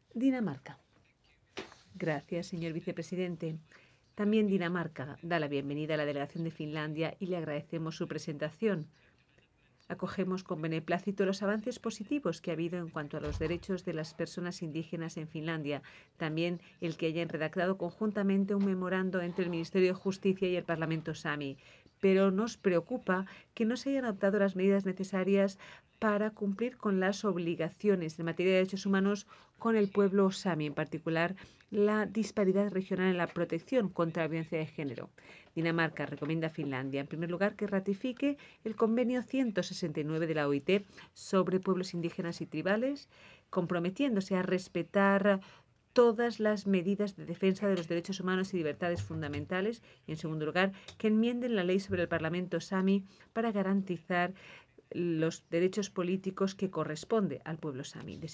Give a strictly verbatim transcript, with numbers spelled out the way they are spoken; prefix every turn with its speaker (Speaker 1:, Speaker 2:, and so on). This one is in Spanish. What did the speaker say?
Speaker 1: Dinamarca. Gracias, señor vicepresidente. También Dinamarca da la bienvenida a la delegación de Finlandia y le agradecemos su presentación. Acogemos con beneplácito los avances positivos que ha habido en cuanto a los derechos de las personas indígenas en Finlandia, también el que hayan redactado conjuntamente un memorando entre el Ministerio de Justicia y el Parlamento Sami. Pero nos preocupa que no se hayan adoptado las medidas necesarias para cumplir con las obligaciones en materia de derechos humanos con el pueblo Sami, en particular la disparidad regional en la protección contra la violencia de género. Dinamarca recomienda a Finlandia, en primer lugar, que ratifique el convenio ciento sesenta y nueve de la O I T sobre pueblos indígenas y tribales, comprometiéndose a respetar todas las medidas de defensa de los derechos humanos y libertades fundamentales y, en segundo lugar, que enmienden la ley sobre el Parlamento Sami para garantizar los derechos políticos que corresponde al pueblo Sami.